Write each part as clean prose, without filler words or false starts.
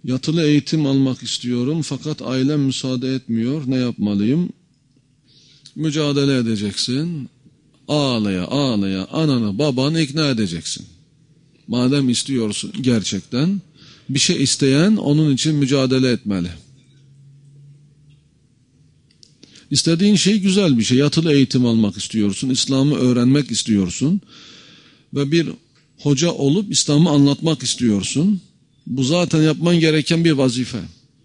Yatılı eğitim almak istiyorum fakat ailem müsaade etmiyor. Ne yapmalıyım? Mücadele edeceksin. Ağlaya ağlaya ananı babanı ikna edeceksin. Madem istiyorsun gerçekten, bir şey isteyen onun için mücadele etmeli. İstediğin şey güzel bir şey. Yatılı eğitim almak istiyorsun, İslam'ı öğrenmek istiyorsun ve bir hoca olup İslam'ı anlatmak istiyorsun. Bu zaten yapman gereken bir vazife.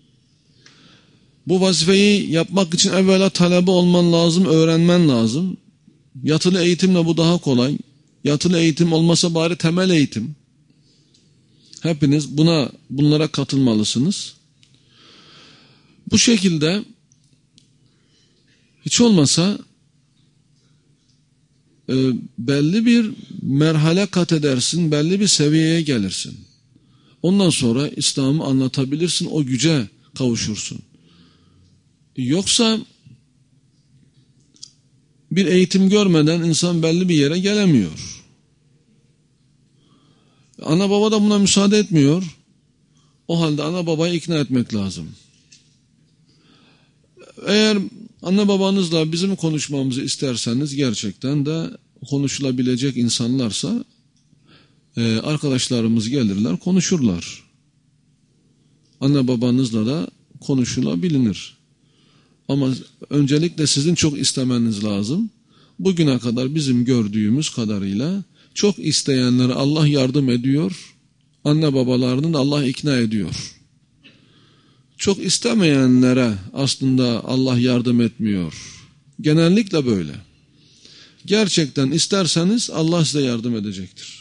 Bu vazifeyi yapmak için evvela talebe olman lazım, öğrenmen lazım. Yatılı eğitimle bu daha kolay. Yatılı eğitim olmasa bari temel eğitim. Hepiniz bunlara katılmalısınız. Bu şekilde hiç olmasa belli bir merhale kat edersin, belli bir seviyeye gelirsin. Ondan sonra İslam'ı anlatabilirsin, o güce kavuşursun. Yoksa bir eğitim görmeden insan belli bir yere gelemiyor. Ana baba da buna müsaade etmiyor. O halde ana babayı ikna etmek lazım. Eğer anne babanızla bizim konuşmamızı isterseniz, gerçekten de konuşulabilecek insanlarsa arkadaşlarımız gelirler, konuşurlar. Anne babanızla da konuşulabilir. Ama öncelikle sizin çok istemeniz lazım. Bugüne kadar bizim gördüğümüz kadarıyla çok isteyenlere Allah yardım ediyor. Anne babalarını da Allah ikna ediyor. Çok istemeyenlere aslında Allah yardım etmiyor. Genellikle böyle. Gerçekten isterseniz Allah size yardım edecektir.